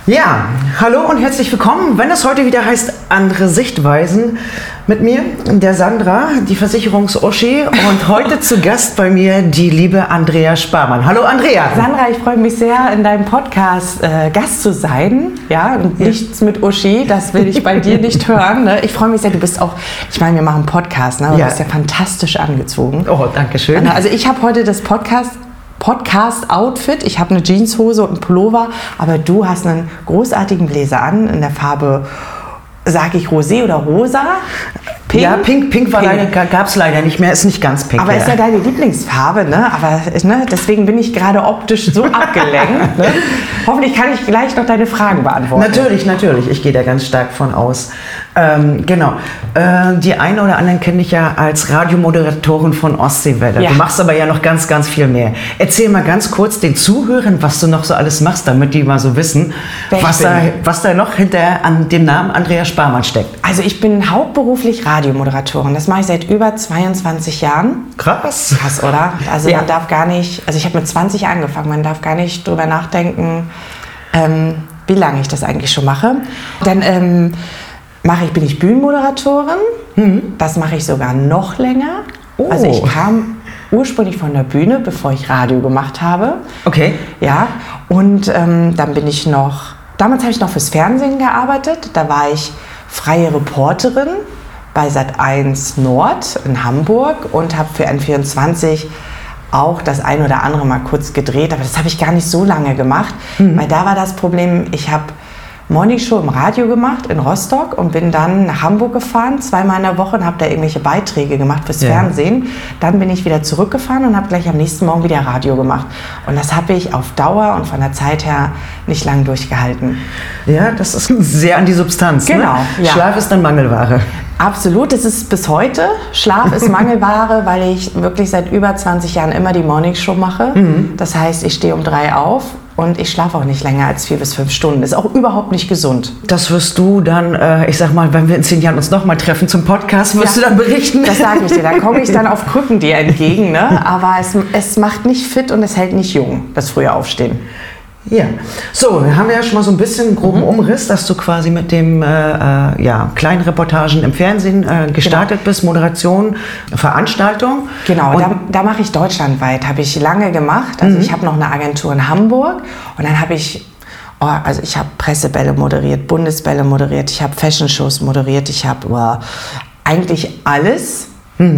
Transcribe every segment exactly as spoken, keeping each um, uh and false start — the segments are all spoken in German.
Ja, hallo und herzlich willkommen, wenn es heute wieder heißt andere Sichtweisen mit mir, der Sandra, die Versicherungs-Uschi und heute zu Gast bei mir die liebe Andrea Sparmann. Hallo Andrea. Sandra, ich freue mich sehr, in deinem Podcast äh, Gast zu sein. Ja, und nichts mit Uschi, das will ich bei dir nicht hören. Ne? Ich freue mich sehr, du bist auch, ich meine, wir machen einen Podcast, ne? Du Ja. bist ja fantastisch angezogen. Oh, danke schön. Also ich habe heute das Podcast Podcast-Outfit. Ich habe eine Jeanshose und einen Pullover, aber du hast einen großartigen Bläser an in der Farbe, sage ich Rosé oder Rosa? Pink? Ja, Pink, Pink war Pink. leider, gab es leider nicht mehr, ist nicht ganz Pink. Aber ja. ist ja deine Lieblingsfarbe, ne? Aber ne, deswegen bin ich gerade optisch so abgelenkt. Ne? Hoffentlich kann ich gleich noch deine Fragen beantworten. Natürlich, natürlich. Ich gehe da ganz stark von aus. Ähm, genau. Äh, die einen oder anderen kenne ich ja als Radiomoderatorin von Ostseewelle. Ja. Du machst aber ja noch ganz, ganz viel mehr. Erzähl mal ganz kurz den Zuhörern, was du noch so alles machst, damit die mal so wissen, Wer ich was da, bin. was da noch hinter an dem Namen Andrea Sparmann steckt. Also ich bin hauptberuflich Radiomoderatorin. Das mache ich seit über zweiundzwanzig Jahren. Krass. Krass, oder? Also Ja. man darf gar nicht, also ich habe mit zwanzig angefangen, man darf gar nicht drüber nachdenken, ähm, wie lange ich das eigentlich schon mache. Dann ähm, mache ich, bin ich Bühnenmoderatorin. Das mache ich sogar noch länger. Oh. Also ich kam ursprünglich von der Bühne, bevor ich Radio gemacht habe. Okay. Ja, und ähm, dann bin ich noch, damals habe ich noch fürs Fernsehen gearbeitet. Da war ich freie Reporterin bei Sat eins Nord in Hamburg und habe für N vierundzwanzig auch das ein oder andere mal kurz gedreht. Aber das habe ich gar nicht so lange gemacht, weil da war das Problem, ich habe Morningshow im Radio gemacht in Rostock und bin dann nach Hamburg gefahren, zweimal in der Woche und habe da irgendwelche Beiträge gemacht fürs Ja. Fernsehen. Dann bin ich wieder zurückgefahren und habe gleich am nächsten Morgen wieder Radio gemacht. Und das habe ich auf Dauer und von der Zeit her nicht lang durchgehalten. Ja, das ist sehr an die Substanz. Genau, Ne? ja. Schlaf ist dann Mangelware. Absolut, das ist bis heute. Schlaf ist Mangelware, weil ich wirklich seit über zwanzig Jahren immer die Morningshow mache. Das heißt, ich stehe um drei auf und ich schlafe auch nicht länger als vier bis fünf Stunden. Ist auch überhaupt nicht gesund. Das wirst du dann, äh, ich sag mal, wenn wir in zehn Jahren uns nochmal treffen zum Podcast, wirst Ja. du dann berichten. Das sage ich dir, da komme ich dann auf Krücken dir entgegen. Ne? Aber es, es macht nicht fit und es hält nicht jung, das frühe Aufstehen. Ja, so, wir haben ja schon mal so ein bisschen einen groben Umriss, dass du quasi mit dem äh, äh, ja, kleinen Reportagen im Fernsehen äh, gestartet bist, Moderation, Veranstaltung. Genau, Und, da, da mache ich deutschlandweit, habe ich lange gemacht. Also ich habe noch eine Agentur in Hamburg und dann habe ich, oh, also ich habe Pressebälle moderiert, Bundesbälle moderiert, ich habe Fashion-Shows moderiert, ich habe oh, eigentlich alles,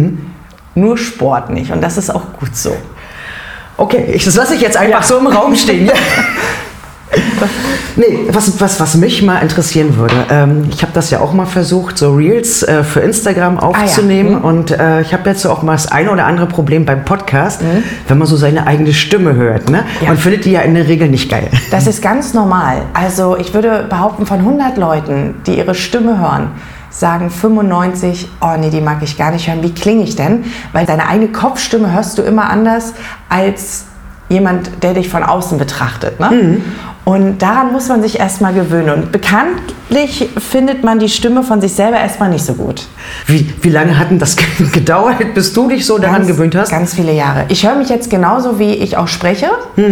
nur Sport nicht und das ist auch gut so. okay, ich, das lasse ich jetzt einfach Ja. so im Raum stehen. Ja. Nee, was, was, was mich mal interessieren würde, ähm, ich habe das ja auch mal versucht, so Reels äh, für Instagram aufzunehmen. Ah, ja. Mhm. Und äh, ich habe jetzt so auch mal das eine oder andere Problem beim Podcast, wenn man so seine eigene Stimme hört. Ne? Ja. Man findet die ja in der Regel nicht geil. Das ist ganz normal. Also ich würde behaupten, von hundert Leuten, die ihre Stimme hören, sagen fünfundneunzig, oh nee, die mag ich gar nicht hören. Wie klinge ich denn? Weil deine eigene Kopfstimme hörst du immer anders als jemand, der dich von außen betrachtet. Ne? Und daran muss man sich erstmal gewöhnen. Und bekanntlich findet man die Stimme von sich selber erstmal nicht so gut. Wie, wie lange hat denn das gedauert, bis du dich so daran Ganz- gewöhnt hast? Ganz viele Jahre. Ich höre mich jetzt genauso, wie ich auch spreche,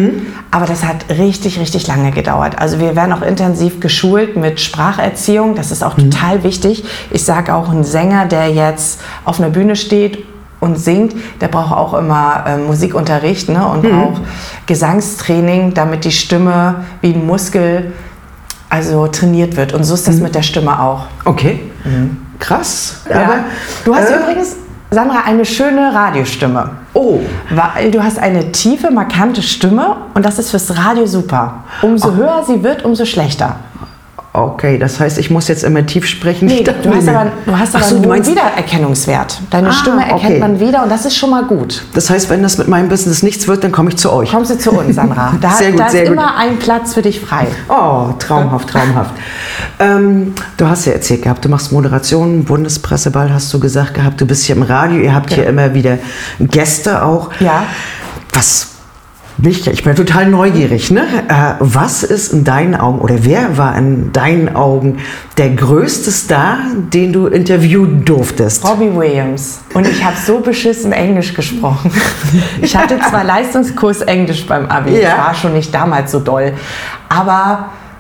aber das hat richtig, richtig lange gedauert. Also wir werden auch intensiv geschult mit Spracherziehung, das ist auch total wichtig. Ich sage auch, ein Sänger, der jetzt auf einer Bühne steht und singt, der braucht auch immer äh, Musikunterricht, ne? Und braucht Gesangstraining, damit die Stimme wie ein Muskel also trainiert wird. Und so ist das mit der Stimme auch. Okay, krass. Ja. Aber, Du hast äh, übrigens, Sandra, eine schöne Radiostimme. Oh, Weil du hast eine tiefe, markante Stimme und das ist fürs Radio super. Umso höher sie wird, umso schlechter. okay, das heißt, ich muss jetzt immer tief sprechen. Nee, Ich dachte du hast mir- aber, du hast Ach aber so, einen du hohen meinst, Wiedererkennungswert. Deine Ah, Stimme erkennt okay. man wieder und das ist schon mal gut. das heißt, wenn das mit meinem Business nichts wird, dann komme ich zu euch. Kommst du zu uns, Sandra. Da, Sehr gut, da ist sehr gut. immer ein Platz für dich frei. Oh, traumhaft, traumhaft. ähm, du hast ja erzählt gehabt, du machst Moderation, Bundespresseball hast du gesagt gehabt, du bist hier im Radio, ihr habt hier immer wieder Gäste auch. Ja. Was nicht, ich bin total neugierig, ne? Äh, was ist in deinen Augen oder wer war in deinen Augen der größte Star, den du interviewen durftest? Robbie Williams. Und ich habe so beschissen Englisch gesprochen. Ich hatte zwar Leistungskurs Englisch beim Abi, Ja. das war schon nicht damals so doll, aber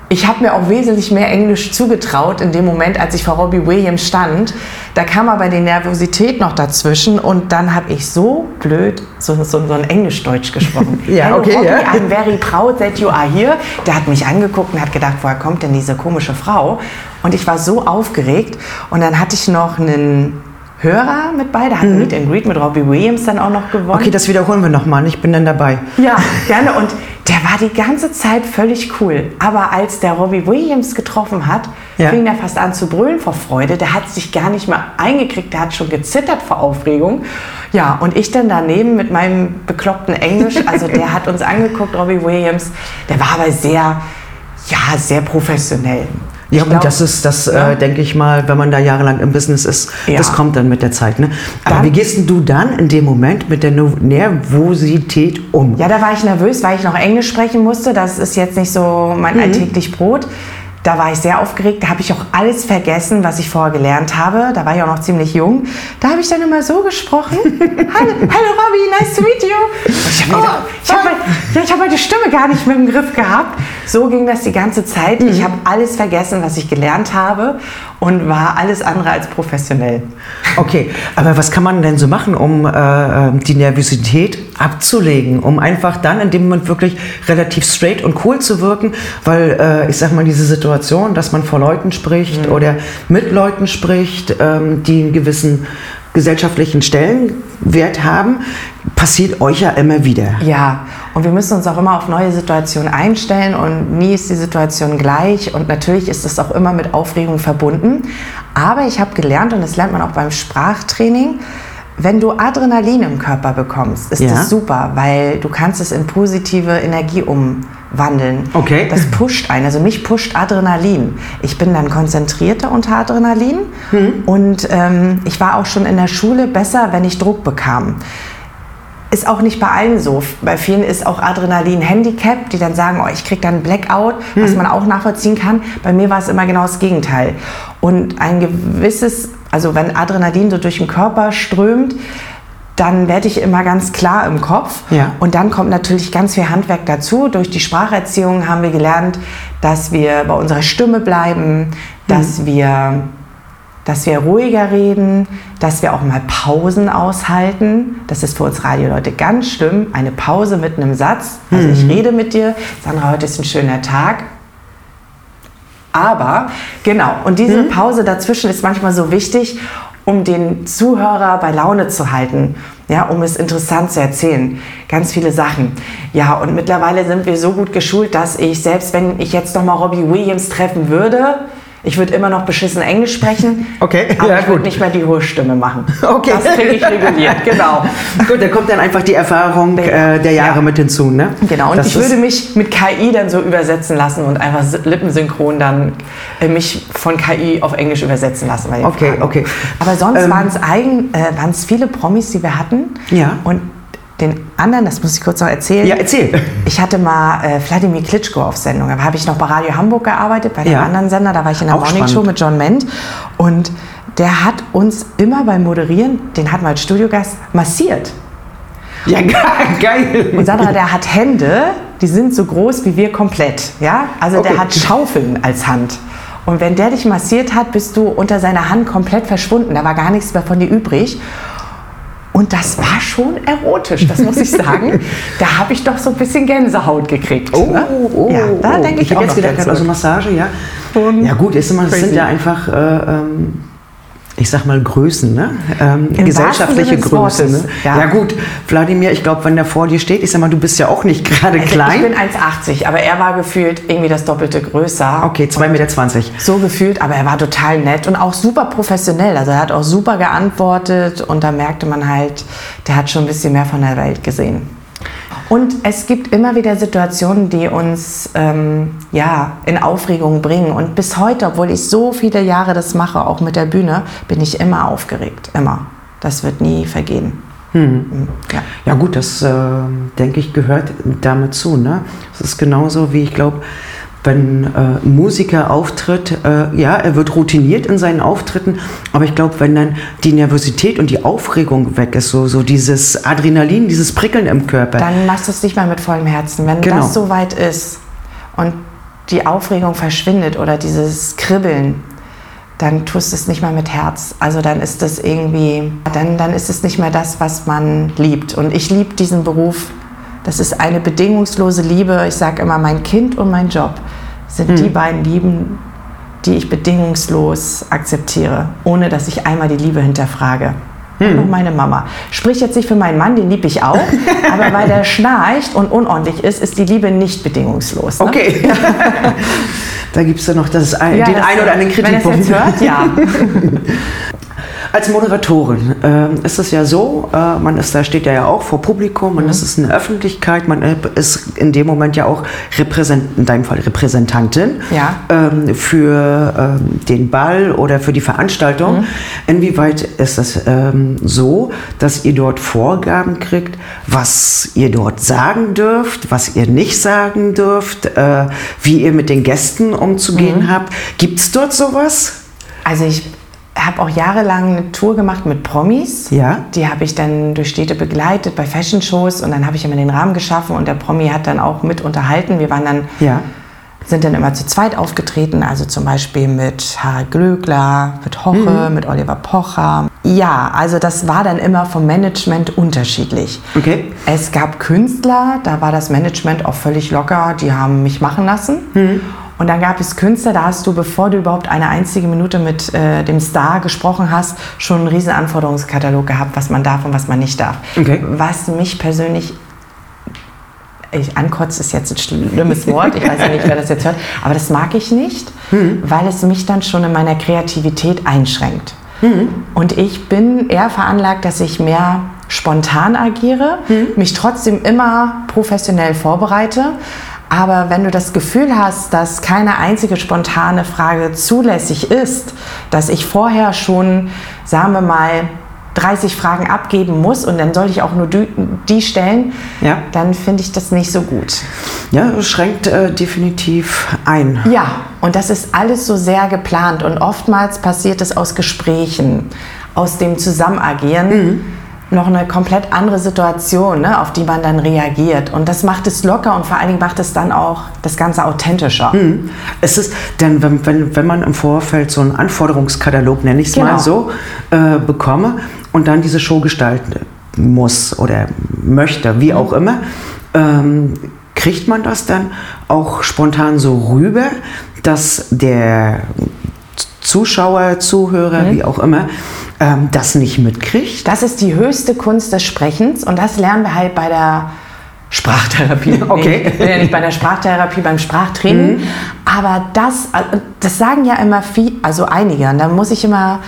ich habe mir auch wesentlich mehr Englisch zugetraut in dem Moment, als ich vor Robbie Williams stand. Da kam aber die Nervosität noch dazwischen und dann habe ich so blöd so, so, so ein Englisch-Deutsch gesprochen. Ja, Hello, okay, Robbie, ja. I'm very proud that you are here. Der hat mich angeguckt und hat gedacht, woher kommt denn diese komische Frau? Und ich war so aufgeregt und dann hatte ich noch einen Hörer mit bei, der hat mhm. Meet and Greet mit Robbie Williams dann auch noch gewonnen. Okay, das wiederholen wir nochmal, ich bin dann dabei. Ja, gerne. Und der war die ganze Zeit völlig cool. Aber als der Robbie Williams getroffen hat, ja. fing er fast an zu brüllen vor Freude. Der hat sich gar nicht mehr eingekriegt, der hat schon gezittert vor Aufregung. Ja, und ich dann daneben mit meinem bekloppten Englisch, also der hat uns angeguckt, Robbie Williams, der war aber sehr, ja, sehr professionell. Ja, ich und glaub, das ist, das ja. äh, denke ich mal, wenn man da jahrelang im Business ist, Ja. das kommt dann mit der Zeit. Ne? Aber Dann- wie gehst denn du dann in dem Moment mit der No- Nervosität um? Ja, da war ich nervös, weil ich noch Englisch sprechen musste. Das ist jetzt nicht so mein alltäglich Brot. Da war ich sehr aufgeregt. Da habe ich auch alles vergessen, was ich vorher gelernt habe. Da war ich auch noch ziemlich jung. Da habe ich dann immer so gesprochen. Hallo, hallo Robbie, nice to meet you. Und ich habe gedacht, ich habe mein, ja, ich hab meine Stimme gar nicht mehr im Griff gehabt. So ging das die ganze Zeit. Ich habe alles vergessen, was ich gelernt habe und war alles andere als professionell. Okay, aber was kann man denn so machen, um äh, die Nervosität abzulegen, um einfach dann in dem Moment wirklich relativ straight und cool zu wirken, weil äh, ich sag mal, diese Situation, dass man vor Leuten spricht Mhm. oder mit Leuten spricht, ähm, die einen gewissen gesellschaftlichen Stellenwert haben, passiert euch ja immer wieder. Ja, und wir müssen uns auch immer auf neue Situationen einstellen und nie ist die Situation gleich und natürlich ist es auch immer mit Aufregung verbunden. Aber ich habe gelernt, und das lernt man auch beim Sprachtraining, wenn du Adrenalin im Körper bekommst, ist Ja. das super, weil du kannst es in positive Energie umwandeln. Okay. Das pusht einen, also mich pusht Adrenalin. Ich bin dann konzentrierter unter Adrenalin und ähm, ich war auch schon in der Schule besser, wenn ich Druck bekam. Ist auch nicht bei allen so. Bei vielen ist auch Adrenalin Handicap, die dann sagen, oh, ich kriege dann einen Blackout, was man auch nachvollziehen kann. Bei mir war es immer genau das Gegenteil. Und ein gewisses, also wenn Adrenalin so durch den Körper strömt, dann werde ich immer ganz klar im Kopf. Ja. Und dann kommt natürlich ganz viel Handwerk dazu. Durch die Spracherziehung haben wir gelernt, dass wir bei unserer Stimme bleiben, dass wir... dass wir ruhiger reden, dass wir auch mal Pausen aushalten. Das ist für uns Radioleute ganz schlimm. Eine Pause mitten im Satz. Also ich rede mit dir, Sandra, heute ist ein schöner Tag. Aber, genau, und diese Pause dazwischen ist manchmal so wichtig, um den Zuhörer bei Laune zu halten, ja, um es interessant zu erzählen. Ganz viele Sachen. Ja, und mittlerweile sind wir so gut geschult, dass ich, selbst wenn ich jetzt noch mal Robbie Williams treffen würde, ich würde immer noch beschissen Englisch sprechen, Okay, aber ja, ich würde gut. nicht mehr die hohe Stimme machen. Okay. Das kriege ich reguliert, genau. Gut, da kommt dann einfach die Erfahrung äh, der Jahre Ja. mit hinzu, ne? Genau, und Das ich ist- würde mich mit K I dann so übersetzen lassen und einfach s- lippensynchron dann äh, mich von K I auf Englisch übersetzen lassen. Bei den Okay, Fragen. okay. Aber sonst Ähm, waren es eigen, äh, waren es viele Promis, die wir hatten. Ja. Und den anderen, das muss ich kurz noch erzählen. Ja, erzähl. Ich hatte mal äh, Wladimir Klitschko auf Sendung. Da habe ich noch bei Radio Hamburg gearbeitet, bei einem Ja. anderen Sender. Da war ich in der Auch Morning Show spannend. mit John Ment. Und der hat uns immer beim Moderieren, den hatten wir als Studiogast, massiert. Ja, ge- geil. Und Sandra, der hat Hände, die sind so groß wie wir komplett. Ja? Also Okay. der hat Schaufeln als Hand. Und wenn der dich massiert hat, bist du unter seiner Hand komplett verschwunden. Da war gar nichts mehr von dir übrig. Und das war schon erotisch, das muss ich sagen. Da habe ich doch so ein bisschen Gänsehaut gekriegt. Oh, ne? oh, ja, da oh. denke ich, ich auch habe jetzt noch gedacht, dazu. also Massage, ja. Schon Ja gut, ist immer, das crazy. sind ja einfach, äh, ähm, ich sag mal Größen, ne? Ähm, Im gesellschaftliche wahrsten Sinne des Größen. Ne? Wortes, Ja. ja. gut, Wladimir, ich glaube, wenn der vor dir steht, ich sag mal, du bist ja auch nicht gerade Also klein. ich bin eins Komma achtzig, aber er war gefühlt irgendwie das Doppelte größer. Okay, zwei Meter zwanzig. So gefühlt, aber er war total nett und auch super professionell. Also er hat auch super geantwortet und da merkte man halt, der hat schon ein bisschen mehr von der Welt gesehen. Und es gibt immer wieder Situationen, die uns ähm, ja, in Aufregung bringen. Und bis heute, obwohl ich so viele Jahre das mache, auch mit der Bühne, bin ich immer aufgeregt. Immer. Das wird nie vergehen. Mhm. Ja. Ja gut, das äh, denke ich gehört damit zu. Ne? Das ist genauso wie ich glaube, wenn äh, ein Musiker auftritt, äh, ja, er wird routiniert in seinen Auftritten, aber ich glaube, wenn dann die Nervosität und die Aufregung weg ist, so, so dieses Adrenalin, dieses Prickeln im Körper. Dann machst du es nicht mehr mit vollem Herzen. Wenn Genau. das so weit ist und die Aufregung verschwindet oder dieses Kribbeln, dann tust du es nicht mehr mit Herz. Also dann ist das irgendwie, dann, dann ist es nicht mehr das, was man liebt. Und ich liebe diesen Beruf. Das ist eine bedingungslose Liebe. Ich sage immer, mein Kind und mein Job sind hm. die beiden Lieben, die ich bedingungslos akzeptiere, ohne dass ich einmal die Liebe hinterfrage. Hm. Und meine Mama. Sprich jetzt nicht für meinen Mann, den liebe ich auch, aber weil der schnarcht und unordentlich ist, ist die Liebe nicht bedingungslos. Ne? Okay. Da gibt es ja noch das ein, ja, den einen oder anderen Kritikpunkt. Wenn es jetzt hört, ja. Als Moderatorin äh, ist es ja so, äh, man ist da steht ja auch vor Publikum, man mhm. ist in der Öffentlichkeit, man ist in dem Moment ja auch Repräsent, in deinem Fall Repräsentantin ja. ähm, für ähm, den Ball oder für die Veranstaltung. Mhm. Inwieweit ist es ähm, so, dass ihr dort Vorgaben kriegt, was ihr dort sagen dürft, was ihr nicht sagen dürft, äh, wie ihr mit den Gästen umzugehen mhm. habt? Gibt es dort sowas? Also ich habe auch jahrelang eine Tour gemacht mit Promis. Ja. Die habe ich dann durch Städte begleitet bei Fashion-Shows und dann habe ich immer den Rahmen geschaffen und der Promi hat dann auch mit unterhalten. Wir waren dann, ja. sind dann immer zu zweit aufgetreten, also zum Beispiel mit Harald Glöckler, mit Hoche, mhm. mit Oliver Pocher. Ja, also das war dann immer vom Management unterschiedlich. Okay. Es gab Künstler, da war das Management auch völlig locker, die haben mich machen lassen. Mhm. Und dann gab es Künstler, da hast du, bevor du überhaupt eine einzige Minute mit äh, dem Star gesprochen hast, schon einen riesen Anforderungskatalog gehabt, was man darf und was man nicht darf. Okay. Was mich persönlich, ich, ankotzt ist jetzt ein schlimmes Wort, ich weiß ja nicht, wer das jetzt hört, aber das mag ich nicht, mhm. weil es mich dann schon in meiner Kreativität einschränkt. Mhm. Und ich bin eher veranlagt, dass ich mehr spontan agiere, mhm. mich trotzdem immer professionell vorbereite. Aber wenn du das Gefühl hast, dass keine einzige spontane Frage zulässig ist, dass ich vorher schon, sagen wir mal, dreißig Fragen abgeben muss und dann soll ich auch nur die, die stellen, ja. dann finde ich das nicht so gut. Ja, das schränkt äh, definitiv ein. Ja, und das ist alles so sehr geplant und oftmals passiert es aus Gesprächen, aus dem Zusammenagieren. Mhm. Noch eine komplett andere Situation, ne, auf die man dann reagiert. Und das macht es locker und vor allen Dingen macht es dann auch das Ganze authentischer. Mhm. Es ist denn, wenn, wenn, wenn man im Vorfeld so einen Anforderungskatalog, nenne ich es genau. mal so, äh, bekomme und dann diese Show gestalten muss oder möchte, wie mhm. auch immer, ähm, kriegt man das dann auch spontan so rüber, dass der Zuschauer, Zuhörer, mhm. wie auch immer, ähm, das nicht mitkriegt? Das ist die höchste Kunst des Sprechens und das lernen wir halt bei der Sprachtherapie. Okay. Nee, ich bin ja nicht bei der Sprachtherapie, beim Sprachtraining. Mhm. Aber das, das sagen ja immer viel, also einige. Und da muss ich immer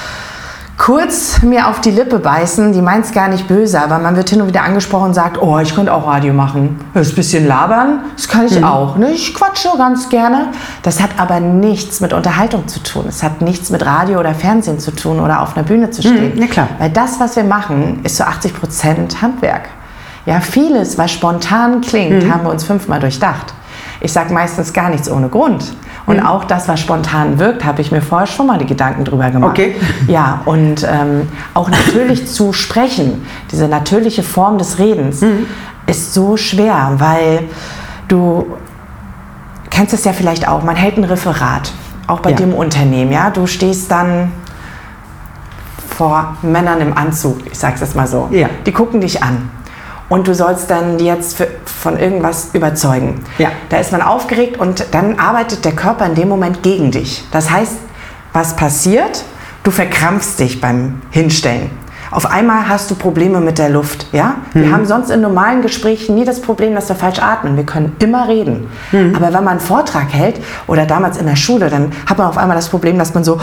kurz mir auf die Lippe beißen, die meint es gar nicht böse, aber man wird hin und wieder angesprochen und sagt, oh, ich könnte auch Radio machen. Das ist ein bisschen labern, das kann ich mhm. auch. Ne? Ich quatsche ganz gerne. Das hat aber nichts mit Unterhaltung zu tun. Es hat nichts mit Radio oder Fernsehen zu tun oder auf einer Bühne zu stehen. Mhm, ja, klar. Weil das, was wir machen, ist zu achtzig Prozent Handwerk. Ja, vieles, was spontan klingt, mhm. haben wir uns fünfmal durchdacht. Ich sage meistens gar nichts ohne Grund. Und mhm. auch das, was spontan wirkt, habe ich mir vorher schon mal die Gedanken drüber gemacht. Okay. Ja, und ähm, auch natürlich zu sprechen, diese natürliche Form des Redens, mhm. ist so schwer, weil du kennst es ja vielleicht auch, man hält ein Referat, auch bei ja. dir im Unternehmen. Ja? Du stehst dann vor Männern im Anzug, ich sage es jetzt mal so. Ja. Die gucken dich an. Und du sollst dann jetzt für, von irgendwas überzeugen. Ja. Da ist man aufgeregt und dann arbeitet der Körper in dem Moment gegen dich. Das heißt, was passiert? Du verkrampfst dich beim Hinstellen. Auf einmal hast du Probleme mit der Luft. Ja? Wir mhm. haben sonst in normalen Gesprächen nie das Problem, dass wir falsch atmen. Wir können immer reden. Mhm. Aber wenn man einen Vortrag hält oder damals in der Schule, dann hat man auf einmal das Problem, dass man so,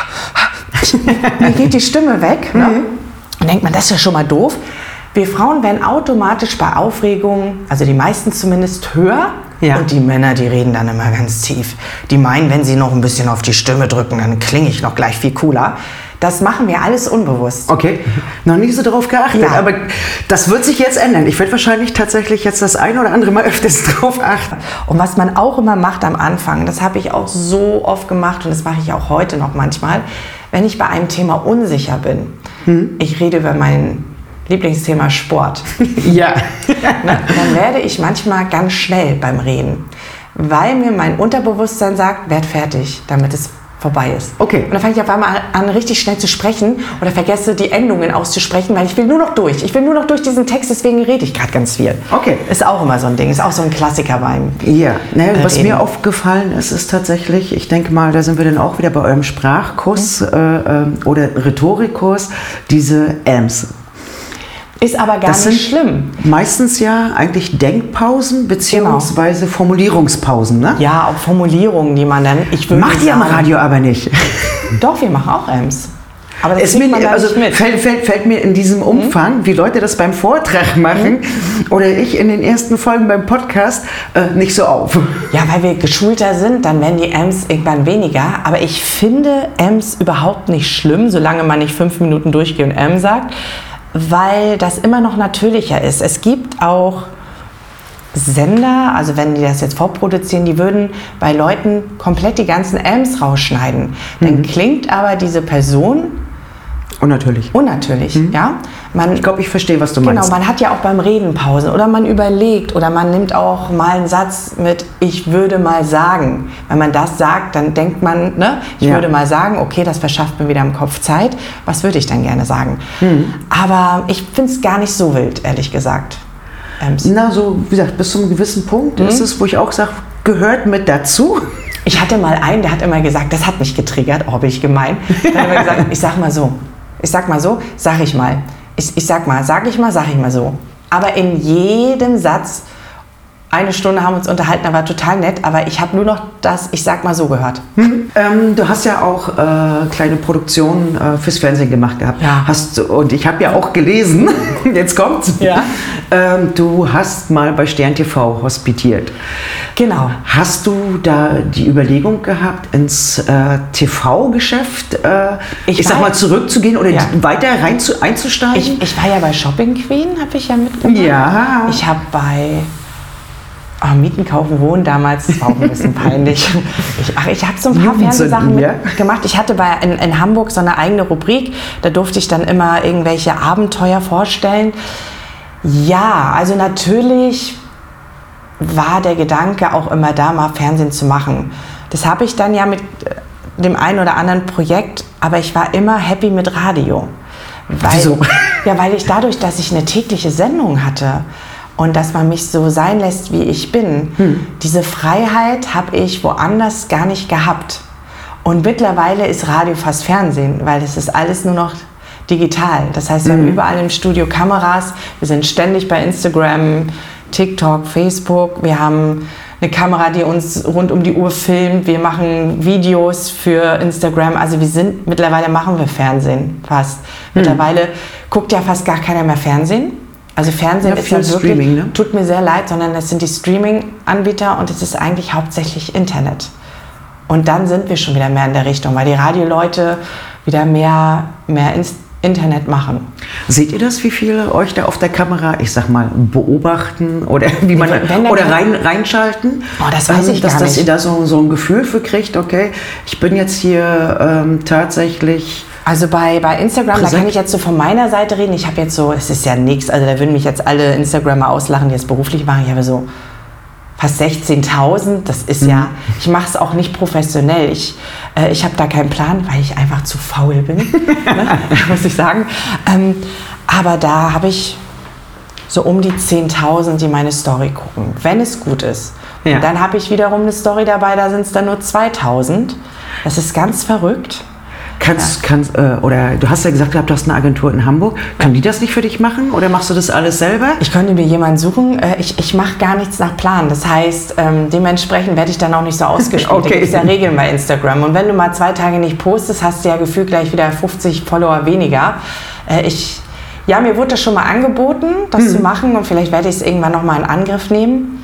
dann geht die Stimme weg. Ne? Mhm. Und denkt man, das ist ja schon mal doof. Wir Frauen werden automatisch bei Aufregung, also die meisten zumindest, höher. Ja. Und die Männer, die reden dann immer ganz tief. Die meinen, wenn sie noch ein bisschen auf die Stimme drücken, dann klinge ich noch gleich viel cooler. Das machen wir alles unbewusst. Okay, noch nie so darauf geachtet, ja. aber das wird sich jetzt ändern. Ich werde wahrscheinlich tatsächlich jetzt das ein oder andere Mal öfters drauf achten. Und was man auch immer macht am Anfang, das habe ich auch so oft gemacht und das mache ich auch heute noch manchmal, wenn ich bei einem Thema unsicher bin. Hm? Ich rede über mein Lieblingsthema Sport. Ja. Na, dann werde ich manchmal ganz schnell beim Reden. weil mir mein Unterbewusstsein sagt, werd fertig, damit es vorbei ist. Okay. Und dann fange ich auf einmal an, richtig schnell zu sprechen oder vergesse die Endungen auszusprechen, weil ich will nur noch durch. Ich will nur noch durch diesen Text, deswegen rede ich gerade ganz viel. Okay. Ist auch immer so ein Ding, ist auch so ein Klassiker beim Ja, ne, äh, was Reden. mir aufgefallen ist, ist tatsächlich, ich denke mal, da sind wir dann auch wieder bei eurem Sprachkurs äh, äh, oder Rhetorikkurs, diese Ms. Ist aber gar Das nicht sind schlimm. meistens ja eigentlich Denkpausen beziehungsweise Formulierungspausen, ne? Ja, auch Formulierungen, die man dann... Ich würde Macht ihr am sagen- Radio aber nicht. Doch, wir machen auch Ems. Aber das Es kriegt mir, man da also nicht mit. fällt, fällt, fällt mir in diesem Umfang, wie Leute das beim Vortrag machen oder ich in den ersten Folgen beim Podcast, äh, nicht so auf. Ja, weil wir geschulter sind, dann werden die Ems irgendwann weniger. Aber ich finde Ems überhaupt nicht schlimm, solange man nicht fünf Minuten durchgehend M sagt, weil das immer noch natürlicher ist. Es gibt auch Sender, also wenn die das jetzt vorproduzieren, die würden bei Leuten komplett die ganzen Ems rausschneiden. Dann klingt aber diese Person Unnatürlich. unnatürlich. Ja? Man, Ich glaube, ich verstehe, was du Genau, meinst. man hat ja auch beim Reden Pausen oder man überlegt oder man nimmt auch mal einen Satz mit ich würde mal sagen. Wenn man das sagt, dann denkt man, ne, ich Ja. würde mal sagen, okay, das verschafft mir wieder im Kopf Zeit. Was würde ich dann gerne sagen? Hm. Aber ich finde es gar nicht so wild, ehrlich gesagt. Ems. Na, so, wie gesagt, bis zu einem gewissen Punkt ist es, wo ich auch sage, gehört mit dazu. Ich hatte mal einen, der hat immer gesagt, das hat mich getriggert, oh, bin ich gemein. Der hat immer gesagt, ich sag mal so, ich sag mal so, sag ich mal. Ich, ich sag mal, sag ich mal, sag ich mal so. Aber in jedem Satz, eine Stunde haben wir uns unterhalten, er war total nett, aber ich habe nur noch das, ich sag mal so gehört. Ähm, du hast ja auch äh, kleine Produktionen äh, fürs Fernsehen gemacht gehabt. Ja. Hast, und ich habe ja auch gelesen, jetzt kommt's, Ja. ähm, du hast mal bei Stern T V hospitiert. Genau. Hast du da die Überlegung gehabt, ins äh, T V-Geschäft, äh, ich, Ich sag war- mal, zurückzugehen oder Ja. weiter rein zu, einzusteigen? Ich, ich war ja bei Shopping Queen, habe ich ja mitgemacht. Ja. Ich habe bei oh, Mieten, Kaufen, Wohnen damals, das war auch ein bisschen peinlich. Ich, ach, ich habe so ein paar Jugendsünden, Fernsehsachen ja? mitgemacht. Ich hatte bei, in, in Hamburg so eine eigene Rubrik, da durfte ich dann immer irgendwelche Abenteuer vorstellen. Ja, also natürlich war der Gedanke auch immer da, mal Fernsehen zu machen. Das habe ich dann ja mit äh, dem einen oder anderen Projekt, aber ich war immer happy mit Radio. Weil, Wieso? Ja, weil ich dadurch, dass ich eine tägliche Sendung hatte und dass man mich so sein lässt, wie ich bin, Hm. diese Freiheit habe ich woanders gar nicht gehabt. Und mittlerweile ist Radio fast Fernsehen, weil es ist alles nur noch digital. Das heißt, wir haben überall im Studio Kameras, wir sind ständig bei Instagram, TikTok, Facebook, wir haben eine Kamera, die uns rund um die Uhr filmt, wir machen Videos für Instagram, also wir sind, mittlerweile machen wir Fernsehen fast. Mittlerweile guckt ja fast gar keiner mehr Fernsehen. Also Fernsehen Ja, ist ja viel wirklich, Streaming, ne? tut mir sehr leid, sondern es sind die Streaming-Anbieter und es ist eigentlich hauptsächlich Internet. Und dann sind wir schon wieder mehr in der Richtung, weil die Radioleute wieder mehr, mehr ins Internet machen. Seht ihr das, wie viele euch da auf der Kamera, ich sag mal, beobachten oder wie man Wenn- wenn der oder Kam- rein, reinschalten? Oh, das weiß ich dass, gar dass nicht. ihr da so, so ein Gefühl für kriegt, okay, ich bin jetzt hier ähm, tatsächlich. Also bei, bei Instagram, da Präsent. kann ich jetzt so von meiner Seite reden. Ich habe jetzt so, es ist ja nichts, also da würden mich jetzt alle Instagrammer auslachen, die es beruflich machen. Ich habe so fast sechzehntausend, das ist ja, ich mache es auch nicht professionell. Ich, äh, ich habe da keinen Plan, weil ich einfach zu faul bin, ne? muss ich sagen. Ähm, aber da habe ich so um die zehntausend, die meine Story gucken, wenn es gut ist. Ja. Und dann habe ich wiederum eine Story dabei, da sind es dann nur zweitausend. Das ist ganz verrückt. Kannst, kannst, äh, oder du hast ja gesagt, gehabt, du hast eine Agentur in Hamburg. Können die das nicht für dich machen oder machst du das alles selber? Ich könnte mir jemanden suchen. Äh, Ich, ich mache gar nichts nach Plan. Das heißt, ähm, dementsprechend werde ich dann auch nicht so ausgespielt. Okay. Da gibt es ja Regeln bei Instagram. Und wenn du mal zwei Tage nicht postest, hast du ja gefühlt gleich wieder fünfzig Follower weniger. Äh, Ich, ja, mir wurde das schon mal angeboten, das zu machen. Und vielleicht werde ich es irgendwann noch mal in Angriff nehmen.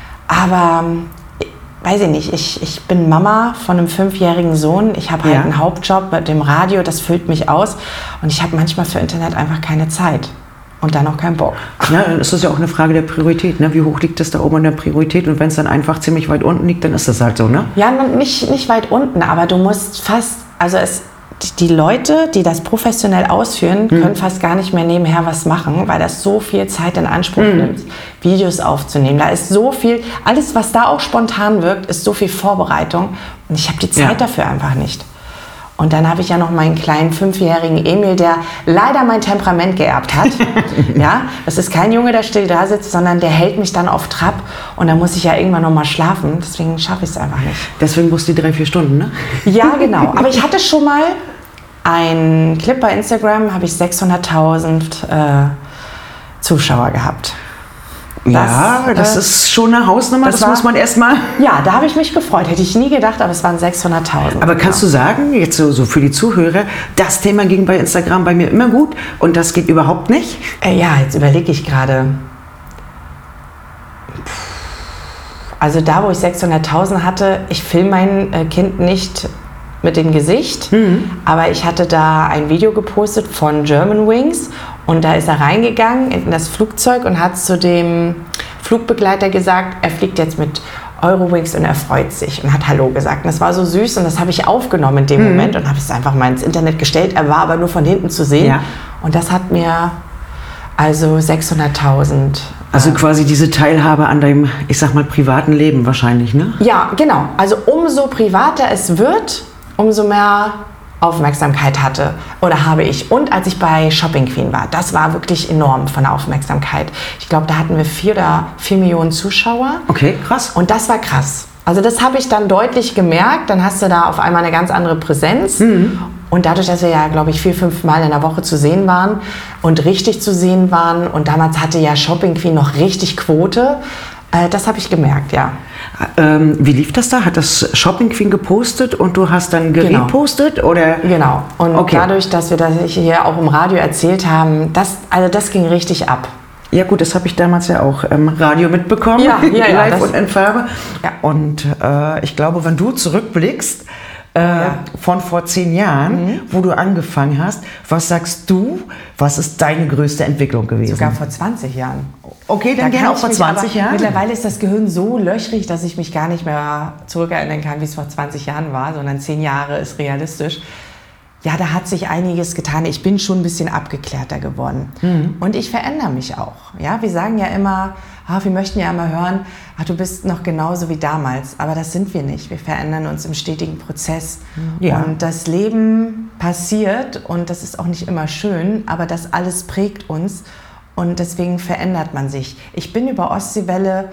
Aber ähm, weiß ich nicht, ich, ich bin Mama von einem fünfjährigen Sohn. Ich habe halt Ja. einen Hauptjob mit dem Radio, das füllt mich aus. Und ich habe manchmal für Internet einfach keine Zeit. Und dann auch keinen Bock. Ja, dann ist das ja auch eine Frage der Priorität. Ne? Wie hoch liegt das da oben in der Priorität? Und wenn es dann einfach ziemlich weit unten liegt, dann ist das halt so, ne? Ja, nicht, nicht weit unten, aber du musst fast, also es, die Leute, die das professionell ausführen, können mhm. fast gar nicht mehr nebenher was machen, weil das so viel Zeit in Anspruch mhm. nimmt, Videos aufzunehmen. Da ist so viel, alles was da auch spontan wirkt, ist so viel Vorbereitung und ich habe die Zeit ja. dafür einfach nicht. Und dann habe ich ja noch meinen kleinen fünfjährigen Emil, der leider mein Temperament geerbt hat. Ja, das ist kein Junge, der still da sitzt, sondern der hält mich dann auf Trab. Und dann muss ich ja irgendwann noch mal schlafen. Deswegen schaffe ich es einfach nicht. Deswegen musst du die drei, vier Stunden, ne? Ja, genau. Aber ich hatte schon mal einen Clip bei Instagram, habe ich sechshunderttausend äh, Zuschauer gehabt. Das, ja, das äh, ist schon eine Hausnummer, das, das war, muss man erstmal... Ja, da habe ich mich gefreut. Hätte ich nie gedacht, aber es waren sechshunderttausend. Aber kannst genau. du sagen, jetzt so, so für die Zuhörer, das Thema ging bei Instagram bei mir immer gut und das geht überhaupt nicht? Äh, ja, jetzt überlege ich gerade. Also da, wo ich sechshunderttausend hatte, ich filme mein äh, Kind nicht mit dem Gesicht, mhm. aber ich hatte da ein Video gepostet von Germanwings und da ist er reingegangen in das Flugzeug und hat zu dem Flugbegleiter gesagt, er fliegt jetzt mit Eurowings und er freut sich und hat Hallo gesagt. Und das war so süß und das habe ich aufgenommen in dem mhm. Moment und habe es einfach mal ins Internet gestellt. Er war aber nur von hinten zu sehen ja. und das hat mir also sechshunderttausend. Also quasi diese Teilhabe an deinem, ich sag mal, privaten Leben wahrscheinlich, ne? Ja, genau. Also umso privater es wird, umso mehr Aufmerksamkeit hatte oder habe ich. Und als ich bei Shopping Queen war, das war wirklich enorm von der Aufmerksamkeit. Ich glaube, da hatten wir vier oder vier Millionen Zuschauer. Okay, krass. Und das war krass. Also das habe ich dann deutlich gemerkt. Dann hast du da auf einmal eine ganz andere Präsenz. Mhm. Und dadurch, dass wir ja, glaube ich, vier, fünf Mal in der Woche zu sehen waren und richtig zu sehen waren und damals hatte ja Shopping Queen noch richtig Quote, äh, das habe ich gemerkt, ja. Ähm, wie lief das da? Hat das Shopping Queen gepostet und du hast dann gerepostet? Genau. Oder? Genau. Und okay. dadurch, dass wir das hier auch im Radio erzählt haben, das, also das ging richtig ab. Ja gut, das habe ich damals ja auch im Radio mitbekommen, ja, ja, ja, live und in Farbe. Ja. Und äh, ich glaube, wenn du zurückblickst, äh, ja. von vor zehn Jahren, mhm. wo du angefangen hast, was sagst du, was ist deine größte Entwicklung gewesen? Sogar vor zwanzig Jahren. Okay, dann da gerne auch vor zwanzig Jahren. Mittlerweile ist das Gehirn so löchrig, dass ich mich gar nicht mehr zurückerinnern kann, wie es vor zwanzig Jahren war, sondern zehn Jahre ist realistisch. Ja, da hat sich einiges getan. Ich bin schon ein bisschen abgeklärter geworden. Mhm. Und ich verändere mich auch. Ja, wir sagen ja immer, ah, wir möchten ja immer hören, ah, du bist noch genauso wie damals. Aber das sind wir nicht. Wir verändern uns im stetigen Prozess. Ja. Und das Leben passiert und das ist auch nicht immer schön, aber das alles prägt uns und deswegen verändert man sich. Ich bin über Ostseewelle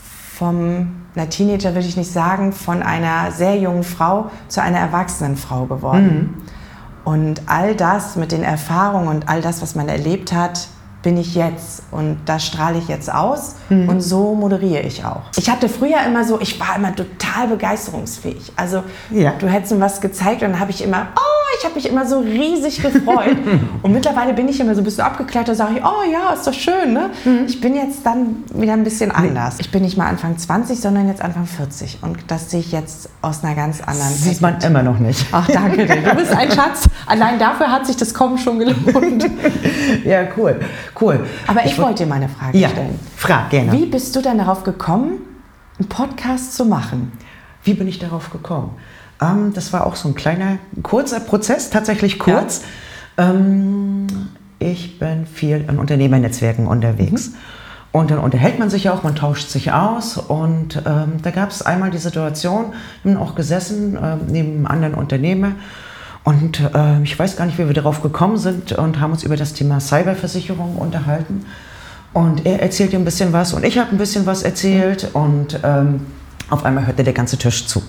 vom, na, Teenager würde ich nicht sagen, von einer sehr jungen Frau zu einer erwachsenen Frau geworden. Mhm. Und all das mit den Erfahrungen und all das, was man erlebt hat, bin ich jetzt. Und das strahle ich jetzt aus mhm. und so moderiere ich auch. Ich hatte früher immer so, ich war immer total begeisterungsfähig. Also ja. du hättest mir was gezeigt und dann habe ich immer, oh, ich habe mich immer so riesig gefreut. Und mittlerweile bin ich immer so ein bisschen abgeklärt, da sage ich, oh ja, ist doch schön, ne? Mhm. Ich bin jetzt dann wieder ein bisschen anders. Ich bin nicht mal Anfang zwanzig, sondern jetzt Anfang vierzig. Und das sehe ich jetzt aus einer ganz anderen Sicht. Sieht man immer noch nicht. Ach, danke dir. Du bist ein Schatz. Allein dafür hat sich das Kommen schon gelohnt. Ja, cool. Cool. Aber ich, ich wollte dir mal eine Frage ja, stellen. Frag gerne. Wie bist du denn darauf gekommen, einen Podcast zu machen? Wie bin ich darauf gekommen? Ähm, das war auch so ein kleiner, kurzer Prozess, tatsächlich kurz. Ja. Ähm, ich bin viel in Unternehmernetzwerken unterwegs. Mhm. Und dann unterhält man sich ja auch, man tauscht sich aus. Und ähm, da gab es einmal die Situation, ich bin auch gesessen äh, neben einem anderen Unternehmer. Und äh, ich weiß gar nicht, wie wir darauf gekommen sind und haben uns über das Thema Cyberversicherung unterhalten. Und er erzählte ein bisschen was und ich habe ein bisschen was erzählt. Und ähm, auf einmal hörte der ganze Tisch zu.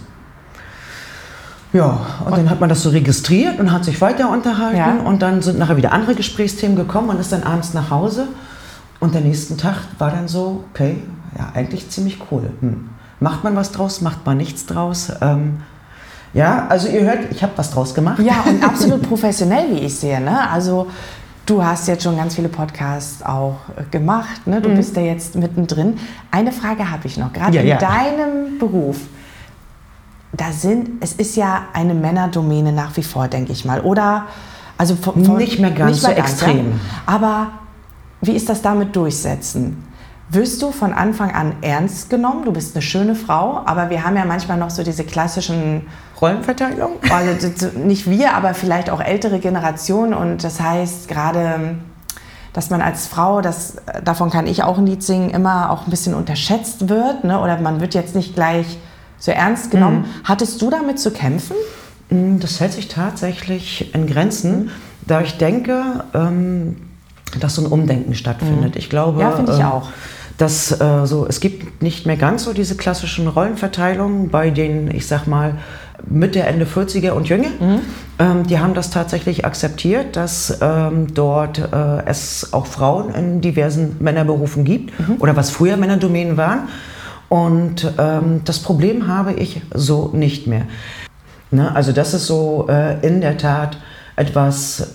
Ja, und, und dann hat man das so registriert und hat sich weiter unterhalten. Ja. Und dann sind nachher wieder andere Gesprächsthemen gekommen. Man ist dann abends nach Hause. Und der nächsten Tag war dann so, okay, ja, eigentlich ziemlich cool. Hm. Macht man was draus, macht man nichts draus? Ähm, ja, also ihr hört, ich habe was draus gemacht. Ja, und absolut professionell, wie ich sehe. Ne? Also du hast jetzt schon ganz viele Podcasts auch gemacht. Ne? Du mhm. bist da jetzt mittendrin. Eine Frage habe ich noch, gerade ja, in ja. deinem Beruf. Da sind, es ist ja eine Männerdomäne nach wie vor, denke ich mal. Oder, also von, von, nicht mehr ganz nicht mehr so ganz, extrem. Ja? Aber wie ist das damit durchsetzen? Wirst du von Anfang an ernst genommen? Du bist eine schöne Frau, aber wir haben ja manchmal noch so diese klassischen Rollenverteilung? Also nicht wir, aber vielleicht auch ältere Generationen. Und das heißt gerade, dass man als Frau, das, davon kann ich auch ein Lied singen, immer auch ein bisschen unterschätzt wird, ne? Oder man wird jetzt nicht gleich so ernst genommen. Mhm. Hattest du damit zu kämpfen? Das hält sich tatsächlich in Grenzen, mhm. da ich denke, ähm, dass so ein Umdenken stattfindet. Mhm. Ich glaube, ja, finde ich äh, auch. Dass äh, so, es gibt nicht mehr ganz so diese klassischen Rollenverteilungen bei den, ich sag mal, Mitte, Ende vierziger und jünger. Mhm. Ähm, die haben das tatsächlich akzeptiert, dass ähm, dort äh, es auch Frauen in diversen Männerberufen gibt, mhm. oder was früher Männerdomänen waren. Und ähm, das Problem habe ich so nicht mehr. Ne? Also das ist so äh, in der Tat etwas,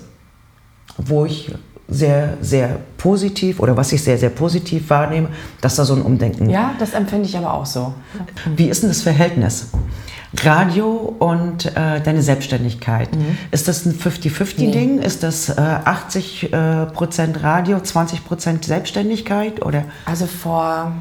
wo ich sehr, sehr positiv oder was ich sehr, sehr positiv wahrnehme, dass da so ein Umdenken. Ja, das empfinde ich aber auch so. Wie ist denn das Verhältnis? Radio und äh, deine Selbstständigkeit. Mhm. Ist das ein fünfzig fünfzig-Ding? Nee. Ist das äh, achtzig Prozent Radio, zwanzig Prozent Selbstständigkeit? Oder? Also vor...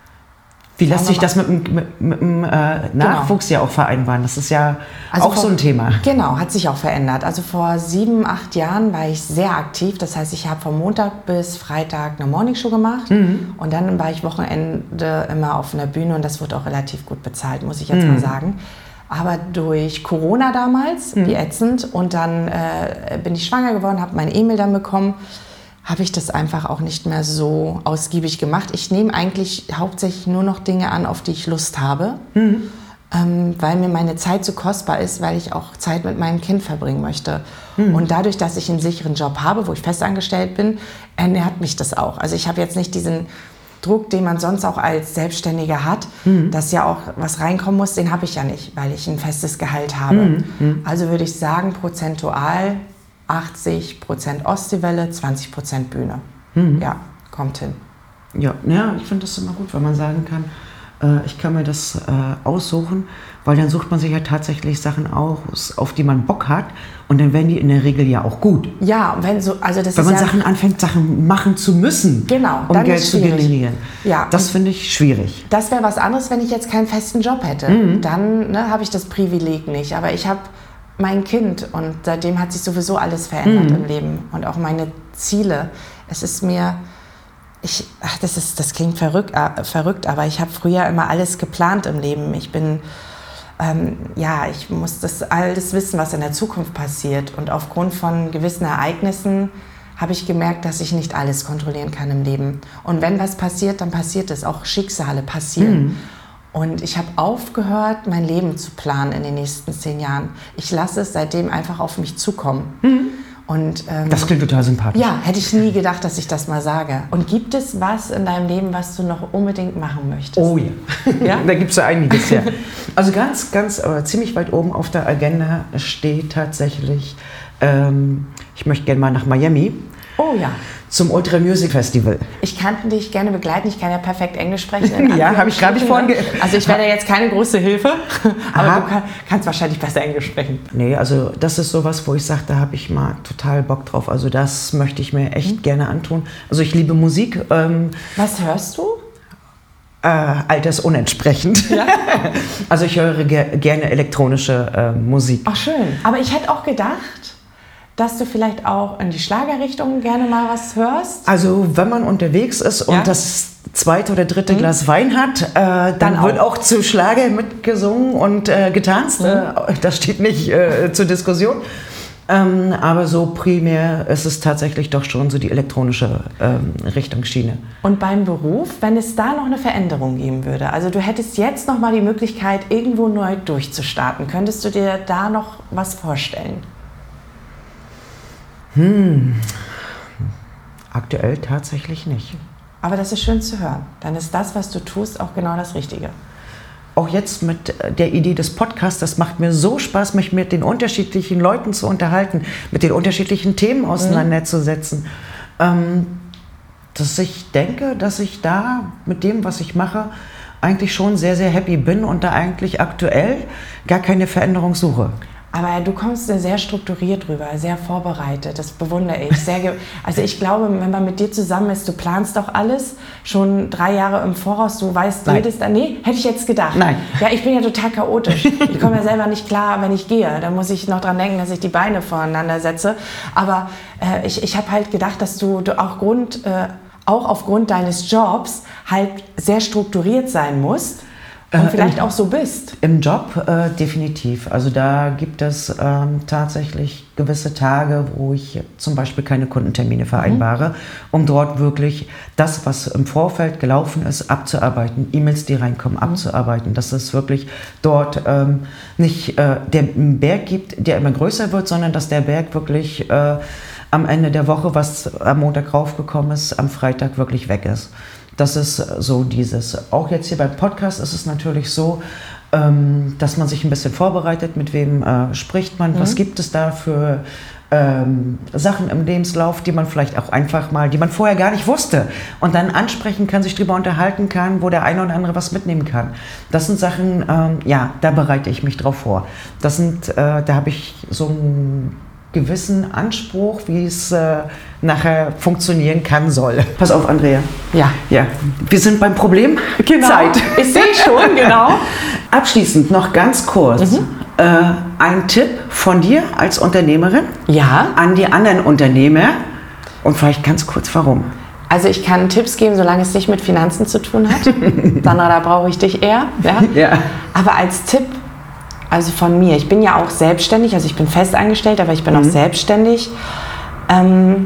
Wie lässt sich das mit dem, mit, mit dem äh, Nachwuchs genau. ja auch vereinbaren? Das ist ja also auch vor, so ein Thema. Genau, hat sich auch verändert. Also vor sieben, acht Jahren war ich sehr aktiv. Das heißt, ich habe von Montag bis Freitag eine Morningshow gemacht. Mhm. Und dann war ich Wochenende immer auf einer Bühne und das wurde auch relativ gut bezahlt, muss ich jetzt mhm. mal sagen. Aber durch Corona damals, mhm. wie ätzend, und dann äh, bin ich schwanger geworden, habe mein E-Mail dann bekommen, habe ich das einfach auch nicht mehr so ausgiebig gemacht. Ich nehme eigentlich hauptsächlich nur noch Dinge an, auf die ich Lust habe, mhm. ähm, weil mir meine Zeit so kostbar ist, weil ich auch Zeit mit meinem Kind verbringen möchte. Mhm. Und dadurch, dass ich einen sicheren Job habe, wo ich festangestellt bin, ernährt mich das auch. Also ich habe jetzt nicht diesen Druck, den man sonst auch als Selbstständiger hat, mhm. dass ja auch was reinkommen muss, den habe ich ja nicht, weil ich ein festes Gehalt habe. Mhm. Also würde ich sagen, prozentual achtzig Prozent Ostseewelle, zwanzig Prozent Bühne. Mhm. Ja, kommt hin. Ja, ja, ich finde das immer gut, wenn man sagen kann, äh, ich kann mir das äh, aussuchen, weil dann sucht man sich ja tatsächlich Sachen aus, auf die man Bock hat, und dann werden die in der Regel ja auch gut. Ja, wenn so, also das wenn ist man ja Sachen anfängt, Sachen machen zu müssen, genau, um dann Geld ist zu schwierig. generieren. Ja, das finde ich schwierig. Das wäre was anderes, wenn ich jetzt keinen festen Job hätte. Mhm. Dann ne, habe ich das Privileg nicht. Aber ich habe mein Kind und seitdem hat sich sowieso alles verändert mhm. im Leben und auch meine Ziele. Es ist mir, ich, ach, das ist, das klingt verrückt, äh, verrückt, aber ich habe früher immer alles geplant im Leben. Ich bin, ähm, ja, ich muss das alles wissen, was in der Zukunft passiert. Und aufgrund von gewissen Ereignissen habe ich gemerkt, dass ich nicht alles kontrollieren kann im Leben. Und wenn was passiert, dann passiert es. Auch Schicksale passieren. Mhm. Und ich habe aufgehört, mein Leben zu planen in den nächsten zehn Jahren. Ich lasse es seitdem einfach auf mich zukommen. Mhm. Und, ähm, das klingt total sympathisch. Ja, hätte ich nie gedacht, dass ich das mal sage. Und gibt es was in deinem Leben, was du noch unbedingt machen möchtest? Oh ja, ja? Da gibt es ja einiges. Ja. Also ganz, ganz, äh, ziemlich weit oben auf der Agenda steht tatsächlich, ähm, ich möchte gerne mal nach Miami. Oh ja. Zum Ultra Music Festival. Ich kann dich gerne begleiten, ich kann ja perfekt Englisch sprechen. Ja, habe ich gerade vorhin ge- Also ich werde jetzt keine große Hilfe, aber Aha. du kann, kannst wahrscheinlich besser Englisch sprechen. Nee, also das ist sowas, wo ich sage, da habe ich mal total Bock drauf. Also das möchte ich mir echt mhm. gerne antun. Also ich liebe Musik. Ähm, Was hörst du? Äh, altersunentsprechend. Ja? Also ich höre ge- gerne elektronische äh, Musik. Ach schön, aber ich hätte auch gedacht, dass du vielleicht auch in die Schlagerrichtung gerne mal was hörst? Also wenn man unterwegs ist und ja? das zweite oder dritte mhm. Glas Wein hat, äh, dann, dann wird auch. auch zu Schlager mitgesungen und äh, getanzt. Mhm. Äh, das steht nicht äh, zur Diskussion. Ähm, aber so primär ist es tatsächlich doch schon so die elektronische ähm, Richtungsschiene. Und beim Beruf, wenn es da noch eine Veränderung geben würde, also du hättest jetzt noch mal die Möglichkeit, irgendwo neu durchzustarten, könntest du dir da noch was vorstellen? Hm, aktuell tatsächlich nicht. Aber das ist schön zu hören. Dann ist das, was du tust, auch genau das Richtige. Auch jetzt mit der Idee des Podcasts, das macht mir so Spaß, mich mit den unterschiedlichen Leuten zu unterhalten, mit den unterschiedlichen Themen auseinanderzusetzen, mhm. ähm, dass ich denke, dass ich da mit dem, was ich mache, eigentlich schon sehr, sehr happy bin und da eigentlich aktuell gar keine Veränderung suche. Aber du kommst sehr strukturiert rüber, sehr vorbereitet. Das bewundere ich. Sehr ge- also ich glaube, wenn man mit dir zusammen ist, du planst doch alles schon drei Jahre im Voraus. Du weißt Nein. jedes... Nee, hätte ich jetzt gedacht. Nein. Ja, ich bin ja total chaotisch. Ich komme ja selber nicht klar, wenn ich gehe. Da muss ich noch dran denken, dass ich die Beine voreinander setze. Aber äh, ich, ich habe halt gedacht, dass du, du auch, Grund, äh, auch aufgrund deines Jobs halt sehr strukturiert sein musst. Und vielleicht äh, auch so bist. Im Job äh, definitiv. Also da gibt es ähm, tatsächlich gewisse Tage, wo ich zum Beispiel keine Kundentermine vereinbare, mhm. um dort wirklich das, was im Vorfeld gelaufen ist, abzuarbeiten. E-Mails, die reinkommen, mhm. abzuarbeiten. Dass es wirklich dort ähm, nicht äh, der Berg gibt, der immer größer wird, sondern dass der Berg wirklich äh, am Ende der Woche, was am Montag raufgekommen ist, am Freitag wirklich weg ist. Das ist so dieses. Auch jetzt hier beim Podcast ist es natürlich so, ähm, dass man sich ein bisschen vorbereitet, mit wem äh, spricht man, mhm. was gibt es da für ähm, Sachen im Lebenslauf, die man vielleicht auch einfach mal, die man vorher gar nicht wusste und dann ansprechen kann, sich drüber unterhalten kann, wo der eine oder andere was mitnehmen kann. Das sind Sachen, ähm, ja, da bereite ich mich drauf vor. Das sind, äh, da habe ich so ein gewissen Anspruch, wie es äh, nachher funktionieren kann soll. Pass auf, Andrea. Ja. Ja. Wir sind beim Problem genau. Zeit. Ich sehe schon, genau. Abschließend noch ganz kurz mhm. äh, ein Tipp von dir als Unternehmerin ja. an die anderen Unternehmer und vielleicht ganz kurz, warum. Also ich kann Tipps geben, solange es nicht mit Finanzen zu tun hat. Sandra, da brauche ich dich eher. Ja? Ja. Aber als Tipp, also von mir, ich bin ja auch selbstständig, also ich bin fest angestellt, aber ich bin mhm. auch selbstständig. Ähm,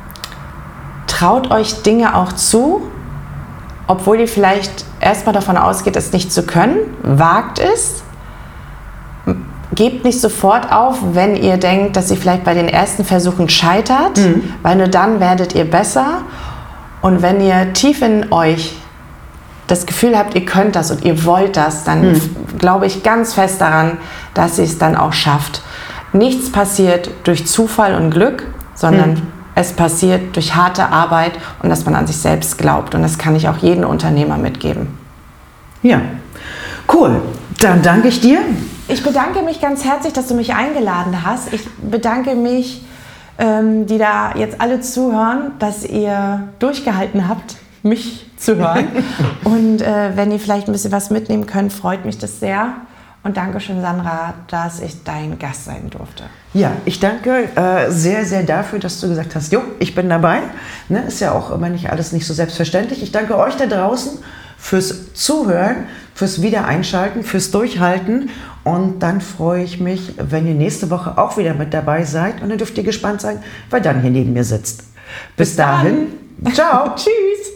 traut euch Dinge auch zu, obwohl ihr vielleicht erstmal davon ausgeht, es nicht zu können. Wagt es. Gebt nicht sofort auf, wenn ihr denkt, dass ihr vielleicht bei den ersten Versuchen scheitert, mhm. weil nur dann werdet ihr besser. Und wenn ihr tief in euch das Gefühl habt, ihr könnt das und ihr wollt das, dann mhm. glaube ich ganz fest daran, dass ihr es dann auch schafft. Nichts passiert durch Zufall und Glück, sondern mhm. es passiert durch harte Arbeit und dass man an sich selbst glaubt. Und das kann ich auch jedem Unternehmer mitgeben. Ja, cool. Dann danke ich dir. Ich bedanke mich ganz herzlich, dass du mich eingeladen hast. Ich bedanke mich, ähm, die da jetzt alle zuhören, dass ihr durchgehalten habt, mich zu hören. Und äh, wenn ihr vielleicht ein bisschen was mitnehmen könnt, freut mich das sehr. Und danke schön, Sandra, dass ich dein Gast sein durfte. Ja, ich danke äh, sehr, sehr dafür, dass du gesagt hast, jo, ich bin dabei. Ne, ist ja auch immer nicht alles nicht so selbstverständlich. Ich danke euch da draußen fürs Zuhören, fürs Wiedereinschalten, fürs Durchhalten. Und dann freue ich mich, wenn ihr nächste Woche auch wieder mit dabei seid. Und dann dürft ihr gespannt sein, wer dann hier neben mir sitzt. Bis, Bis dahin, ciao. Tschüss.